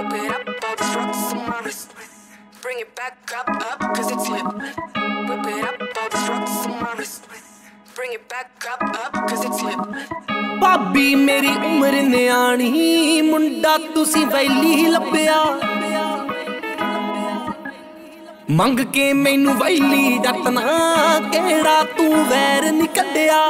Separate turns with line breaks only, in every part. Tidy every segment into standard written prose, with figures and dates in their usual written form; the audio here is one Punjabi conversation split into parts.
Whip it up, all these rocks on my wrist. Bring it back up, cause it's lit. Whip it up, all these rocks on my wrist. Bring it back up, cause it's lit.
ਭਾਬੀ ਮੇਰੀ ਉਮਰ ਨਿਆਣੀ ਮੁੰਡਾ ਤੁਸੀਂ ਵੈਲੀ ਲੱਭਿਆ ਮੰਗ ਕੇ ਮੈਨੂੰ ਵੈਲੀ ਜੱਟਣਾ ਕਿਹੜਾ ਤੂੰ ਵੈਰ ਨੀ ਕੱਢਿਆ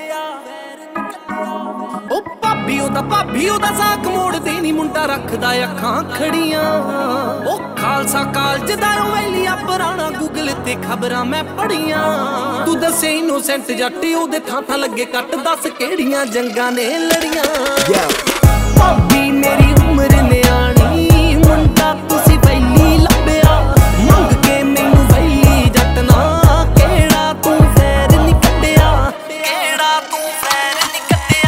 ਉਹ ਭਾਬੀ ਉਹਦਾ ਸਾਕ ਮੋੜਦੇ ਨੀ ਮੁੰਡਾ ਰੱਖਦਾ ਅੱਖਾਂ ਖੜੀਆਂ ਉਹ ਖਾਲਸਾ ਕਾਲਜ ਦਾ ਵੈਲੀਆ ਪੁਰਾਣਾ ਗੂਗਲ ਤੇ ਖਬਰਾਂ ਮੈਂ ਪੜੀਆਂ ਤੂੰ ਦੱਸੇ ਇਨੋਸੈਂਟ ਜੱਟ ਉਹਦੇ ਥਾਂ ਲੱਗੇ ਕੱਟ ਦੱਸ ਕਿਹੜੀਆਂ ਜੰਗਾਂ ਨੇ ਲੜੀਆਂ ਭਾਬੀ ਮੇਰੀ ਉਮਰ ਨਿਆਣੀ ਮੁੰਡਾ ਤੁਸੀਂ ਵੈਲੀ ਲੱਭਿਆ ਮੰਗ ਕੇ ਮੈਨੂੰ ਵੈਲੀ ਜੱਟਣਾ ਕਿਹੜਾ ਤੂੰ ਵੈਰ ਨੀ ਕੱਢਿਆ ਕਿਹੜਾ ਤੂੰ ਵੈਰ ਨੀ ਕੱਢਿਆ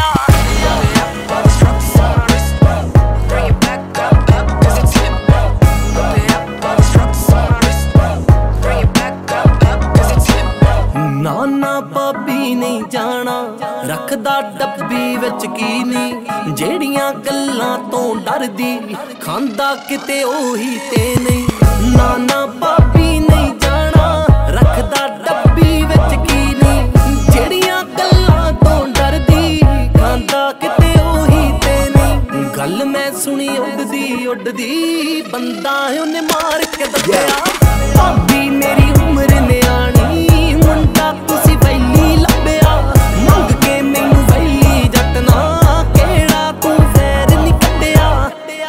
ਨਾ ਭਾਬੀ ਨਹੀਂ ਜਾਣਾ ਰੱਖਦਾ ਡੱਬੀ ਵਿੱਚ ਕੀ ਨਹੀਂ ਜਿਹੜੀਆਂ ਗੱਲਾਂ ਤੋਂ ਡਰਦੀ ਖਾਂਦਾ ਕਿਤੇ ਉਹੀ ਤੇ ਨਹੀਂ ਨਾ ਭਾਬੀ ਨਹੀਂ ਜਾਣਾ ਰੱਖਦਾ ਡੱਬੀ ਵਿੱਚ ਕੀ ਨਹੀਂ ਜਿਹੜੀਆਂ ਗੱਲਾਂ ਤੋਂ ਡਰਦੀ ਖਾਂਦਾ ਕਿਤੇ ਉਹੀ ਤੇ ਨਹੀਂ ਗੱਲ ਮੈਂ ਸੁਣੀ ਉੱਡਦੀ ਬੰਦਾ ਉਹਨੇ ਮਾਰ ਕੇ ਦੱਸਿਆ ਭਾਬੀ ਮੇਰੀ ਉਮਰ ਨਿਆਣੀ ਮੁੰਡਾ ਤੁਸੀਂ ਵੈਲੀ ਲੱਭਿਆ ਮੰਗ ਕੇ ਮੈਨੂੰ ਵੈਲੀ ਜੱਟਣਾ ਕਿਹੜਾ ਤੂੰ ਵੈਰ ਨੀ ਕੱਢਿਆ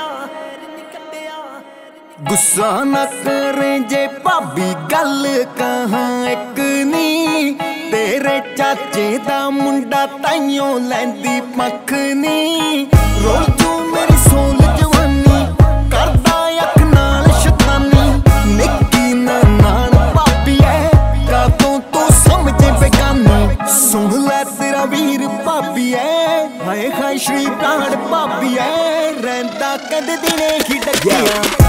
ਗੁੱਸਾ ਨਾ ਕਰੇ ਜੇ ਭਾਬੀ ਗੱਲ ਕਹਾਂ ਇੱਕ ਨੀ ਤੇਰੇ ਚਾਚੇ ਦਾ ਮੁੰਡਾ ਤਾਈਓ ਲੈਂਦੀ ਪੱਖ ਨੀ ਰੋਲ ਜੂ ਮੇਰੀ ਸੋਲ ਜਵਾਨੀ ਕਰਦਾ ਅੱਖ ਨਾਲ ਸ਼ੈਤਾਨੀ ਨਿੱਕੀ ਨਾਲ ਭਾਬੀ ਐ ਕਾਤੋਂ ਤੂੰ ਸਮਝੇ ਬੇਗਾਨੀ ਸੁਣ ਲੈ ਤੇਰਾ ਵੀਰ ਭਾਬੀ ਐ ਹਾਏ ਹਾਏ ਸ਼੍ਰੀ ਪ੍ਰਾਣ ਭਾਬੀ ਐ ਰਹਿੰਦਾ ਕਦੇ ਦਿਨੇ ਹੀ ਡੱਕਿਆ